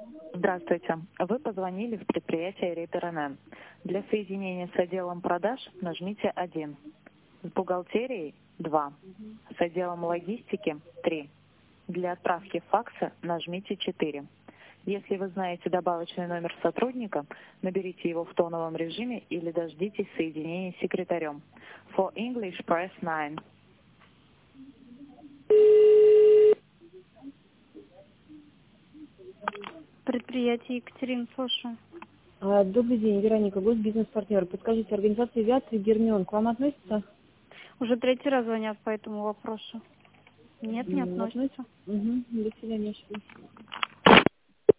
Здравствуйте. Вы позвонили в предприятие Репер НН. Для соединения с отделом продаж нажмите 1. С бухгалтерией 2. С отделом логистики 3. Для отправки факса нажмите 4. Если вы знаете добавочный номер сотрудника, наберите его в тоновом режиме или дождитесь соединения с секретарем. For English, press 9. Предприятие Екатерина, слушаю. Добрый день, Вероника, госбизнес-партнер. Подскажите, организация авиации «Гермион» к вам относится? Уже третий раз звонят по этому вопросу. Нет, не относится. Угу. До свидания.